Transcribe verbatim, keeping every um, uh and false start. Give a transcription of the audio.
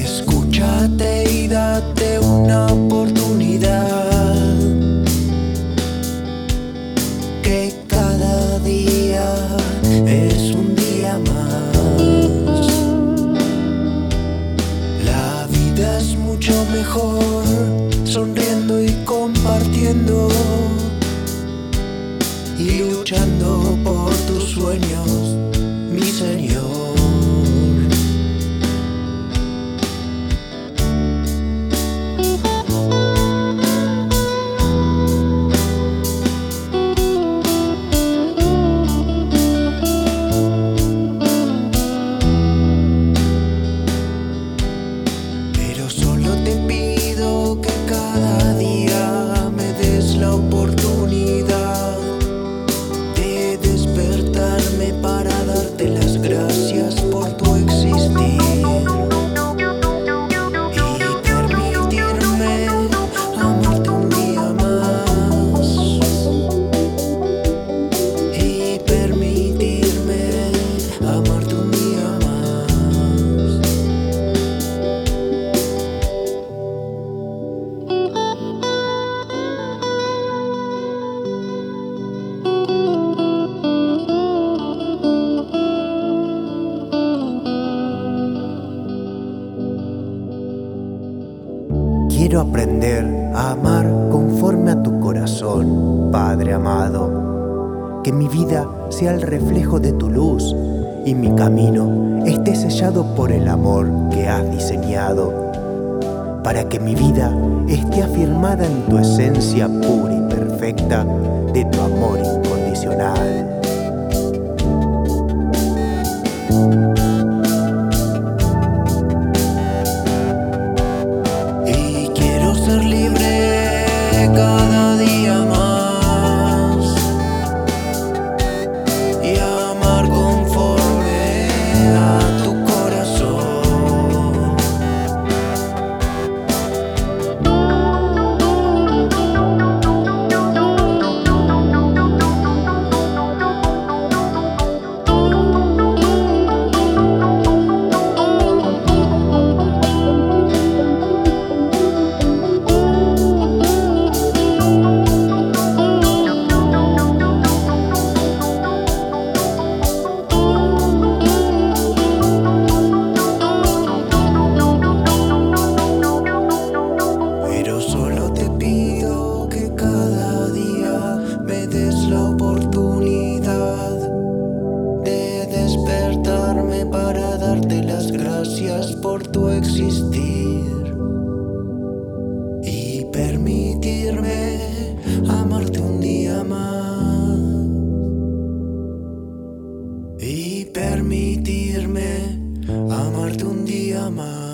Escúchate y date una oportunidad, que cada día es un día más. La vida es mucho mejor sonriendo y compartiendo y luchando por tus sueños, mi Señor. Pero solo te pido que cada día me des la oportunidad de despertarme para darte las gracias por tu existir y permitirme amarte un día más, y permitirme amarte un día más. Quiero aprender a amar conforme a tu corazón, Padre amado. Que mi vida sea el reflejo de tu luz y mi camino esté sellado por el amor que has diseñado, para que mi vida esté afirmada en tu esencia pura y perfecta de tu amor incondicional. Y quiero ser libre cada día más y amar conforme a tu corazón. Pero solo te pido que cada día me des la oportunidad de despertarme para darte las gracias por tu existir y permitirme amarte un día más, y permitirme amarte un día más.